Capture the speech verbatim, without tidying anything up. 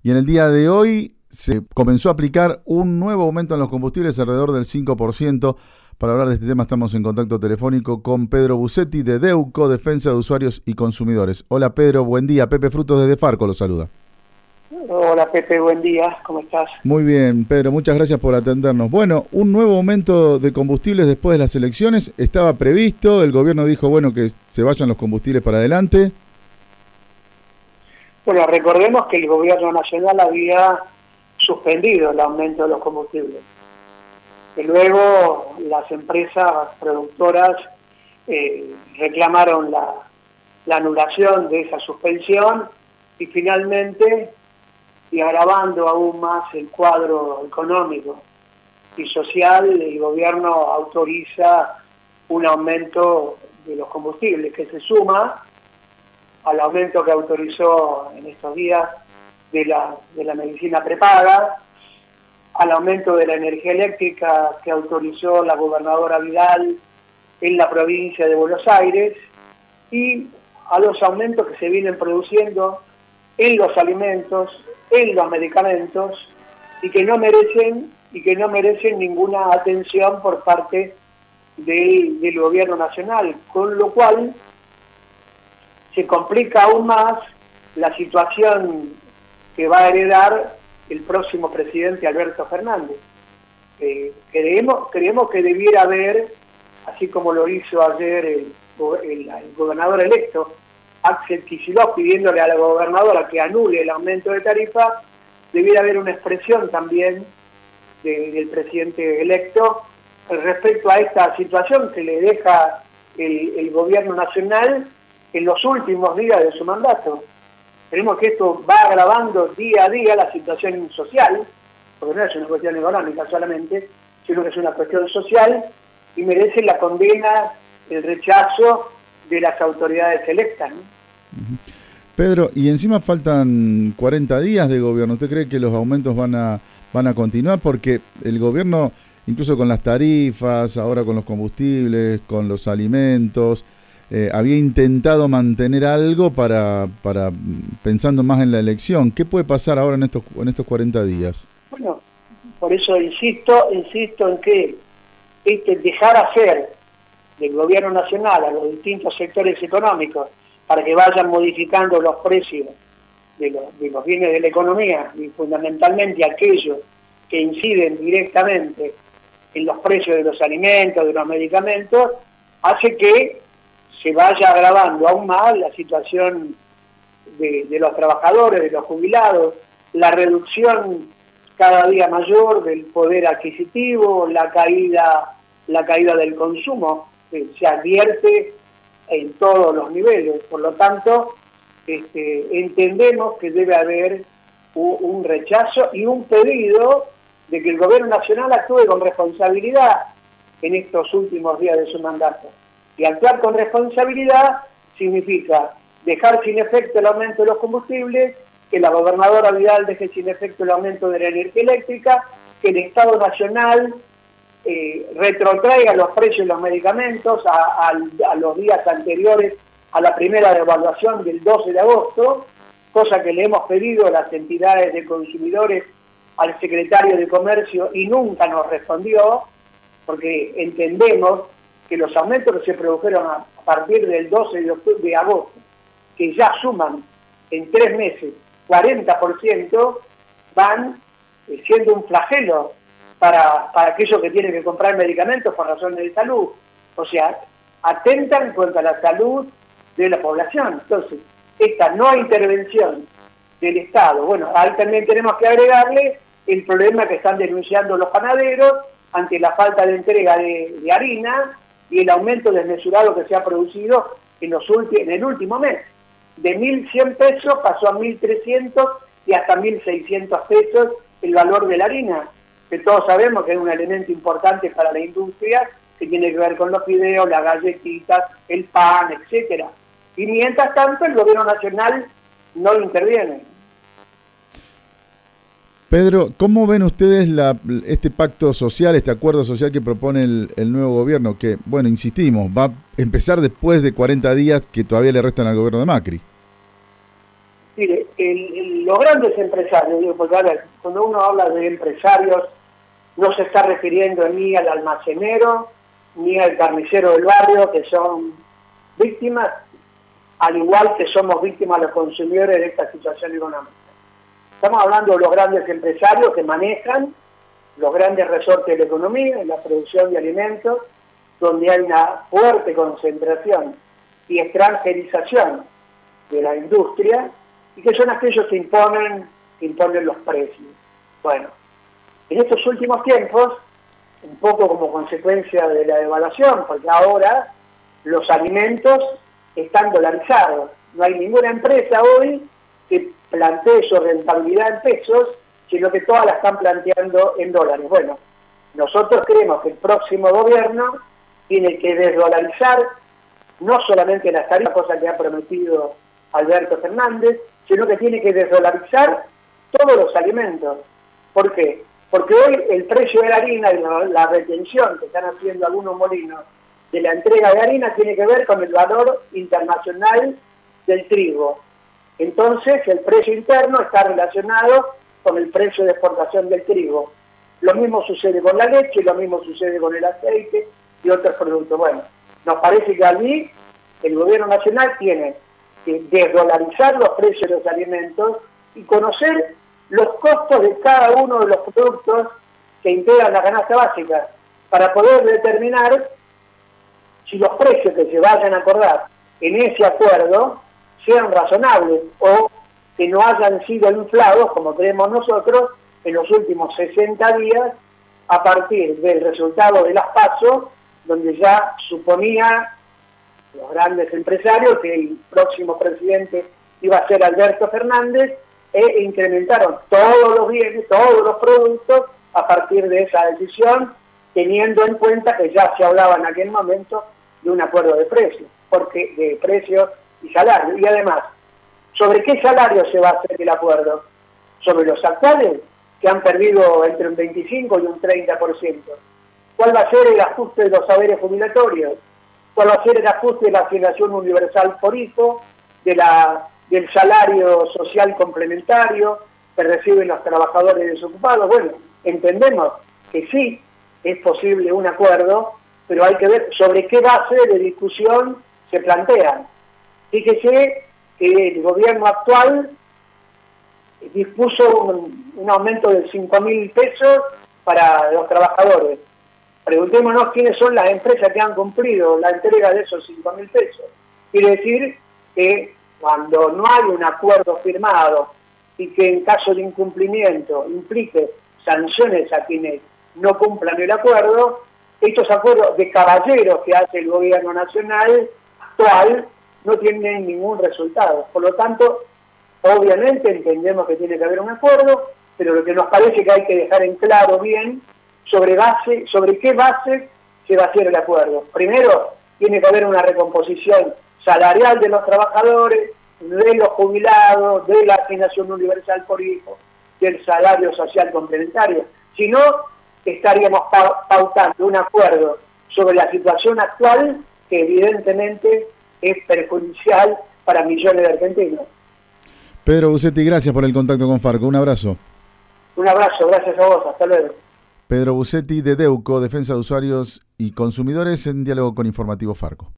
y en el día de hoy se comenzó a aplicar un nuevo aumento en los combustibles alrededor del cinco por ciento. Para hablar de este tema estamos en contacto telefónico con Pedro Busetti de DEUCO, Defensa de Usuarios y Consumidores. Hola Pedro, buen día. Pepe Frutos desde Farco lo saluda. Hola Pepe, buen día, ¿cómo estás? Muy bien, Pedro, muchas gracias por atendernos. Bueno, un nuevo aumento de combustibles después de las elecciones estaba previsto, el gobierno dijo, bueno, que se vayan los combustibles para adelante. Bueno, recordemos que el gobierno nacional había suspendido el aumento de los combustibles. Y luego las empresas productoras eh, reclamaron la, la anulación de esa suspensión y finalmente, y agravando aún más el cuadro económico y social, el gobierno autoriza un aumento de los combustibles que se suma al aumento que autorizó en estos días de la, de la medicina prepaga, al aumento de la energía eléctrica que autorizó la gobernadora Vidal en la provincia de Buenos Aires y a los aumentos que se vienen produciendo en los alimentos, en los medicamentos y que no merecen y que no merecen ninguna atención por parte del, del gobierno nacional, con lo cual se complica aún más la situación que va a heredar el próximo presidente Alberto Fernández. Eh, creemos, creemos que debiera haber, así como lo hizo ayer el, el, el gobernador electo, Axel Kicillof, pidiéndole a la gobernadora que anule el aumento de tarifa, debiera haber una expresión también de, del presidente electo respecto a esta situación que le deja el, el gobierno nacional en los últimos días de su mandato. Creemos que esto va agravando día a día la situación social, porque no es una cuestión económica solamente, sino que es una cuestión social y merece la condena, el rechazo de las autoridades electas, ¿no? Pedro, y encima faltan cuarenta días de gobierno. ¿Usted cree que los aumentos van a van a continuar? Porque el gobierno, incluso con las tarifas, ahora con los combustibles, con los alimentos, eh, había intentado mantener algo para para pensando más en la elección. ¿Qué puede pasar ahora en estos en estos cuarenta días? Bueno, por eso insisto, insisto en que este dejar hacer del gobierno nacional a los distintos sectores económicos para que vayan modificando los precios de los, de los bienes de la economía y fundamentalmente aquellos que inciden directamente en los precios de los alimentos, de los medicamentos, hace que se vaya agravando aún más la situación de, de los trabajadores, de los jubilados, la reducción cada día mayor del poder adquisitivo, la caída, la caída del consumo, que se advierte en todos los niveles. Por lo tanto, este, entendemos que debe haber un, un rechazo y un pedido de que el gobierno nacional actúe con responsabilidad en estos últimos días de su mandato. Y actuar con responsabilidad significa dejar sin efecto el aumento de los combustibles, que la gobernadora Vidal deje sin efecto el aumento de la energía eléctrica, que el Estado Nacional Eh, retrotraiga los precios de los medicamentos a, a, a los días anteriores a la primera devaluación del doce de agosto, cosa que le hemos pedido a las entidades de consumidores al secretario de Comercio y nunca nos respondió, porque entendemos que los aumentos que se produjeron a, a partir del doce de, octubre, de agosto, que ya suman en tres meses cuarenta por ciento, van eh, siendo un flagelo Para, para aquellos que tienen que comprar medicamentos por razones de salud. O sea, atentan contra la salud de la población. Entonces, esta no intervención del Estado, bueno, ahí también tenemos que agregarle el problema que están denunciando los panaderos ante la falta de entrega de, de harina y el aumento desmesurado que se ha producido en, los ulti- en el último mes. De mil cien pesos pasó a mil trescientos y hasta mil seiscientos pesos el valor de la harina, que todos sabemos que es un elemento importante para la industria, que tiene que ver con los fideos, las galletitas, el pan, etcétera. Y mientras tanto el gobierno nacional no interviene. Pedro, ¿cómo ven ustedes la, este pacto social, este acuerdo social que propone el, el nuevo gobierno? Que, bueno, insistimos, va a empezar después de cuarenta días que todavía le restan al gobierno de Macri. Mire, el, el, los grandes empresarios, digo, porque a ver, cuando uno habla de empresarios, no se está refiriendo ni al almacenero, ni al carnicero del barrio, que son víctimas, al igual que somos víctimas los consumidores de esta situación económica. Estamos hablando de los grandes empresarios que manejan los grandes resortes de la economía, en la producción de alimentos, donde hay una fuerte concentración y extranjerización de la industria, y que son aquellos que imponen, que imponen los precios. Bueno, en estos últimos tiempos, un poco como consecuencia de la devaluación, porque ahora los alimentos están dolarizados. No hay ninguna empresa hoy que plantee su rentabilidad en pesos, sino que todas la están planteando en dólares. Bueno, nosotros creemos que el próximo gobierno tiene que desdolarizar no solamente las tarifas, cosa que ha prometido Alberto Fernández, sino que tiene que desdolarizar todos los alimentos. ¿Por qué? Porque hoy el precio de la harina y la, la retención que están haciendo algunos molinos de la entrega de harina tiene que ver con el valor internacional del trigo. Entonces el precio interno está relacionado con el precio de exportación del trigo. Lo mismo sucede con la leche, lo mismo sucede con el aceite y otros productos. Bueno, nos parece que allí el gobierno nacional tiene que desdolarizar los precios de los alimentos y conocer los costos de cada uno de los productos que integran la canasta básica para poder determinar si los precios que se vayan a acordar en ese acuerdo sean razonables o que no hayan sido inflados, como creemos nosotros, en los últimos sesenta días a partir del resultado de las PASO, donde ya suponía los grandes empresarios que el próximo presidente iba a ser Alberto Fernández, e incrementaron todos los bienes, todos los productos a partir de esa decisión, teniendo en cuenta que ya se hablaba en aquel momento de un acuerdo de precios, porque de precios y salarios. Y además, ¿sobre qué salario se va a hacer el acuerdo? ¿Sobre los actuales, que han perdido entre un veinticinco y un treinta por ciento? ¿Cuál va a ser el ajuste de los saberes jubilatorios? ¿Cuál va a ser el ajuste de la asignación universal por hijo, de la, del salario social complementario que reciben los trabajadores desocupados? Bueno, entendemos que sí es posible un acuerdo, pero hay que ver sobre qué base de discusión se plantean. Fíjese que el gobierno actual dispuso un, un aumento de cinco mil pesos para los trabajadores. Preguntémonos quiénes son las empresas que han cumplido la entrega de esos cinco mil pesos. Quiere decir que cuando no hay un acuerdo firmado y que en caso de incumplimiento implique sanciones a quienes no cumplan el acuerdo, estos acuerdos de caballeros que hace el gobierno nacional actual no tienen ningún resultado. Por lo tanto, obviamente entendemos que tiene que haber un acuerdo, pero lo que nos parece que hay que dejar en claro bien sobre base, sobre qué base se va a hacer el acuerdo. Primero, tiene que haber una recomposición salarial de los trabajadores, de los jubilados, de la asignación universal por hijo, del salario social complementario. Si no, estaríamos pautando un acuerdo sobre la situación actual que evidentemente es perjudicial para millones de argentinos. Pedro Busetti, gracias por el contacto con Farco. Un abrazo. Un abrazo, gracias a vos. Hasta luego. Pedro Busetti de Deuco, Defensa de Usuarios y Consumidores, en diálogo con Informativo Farco.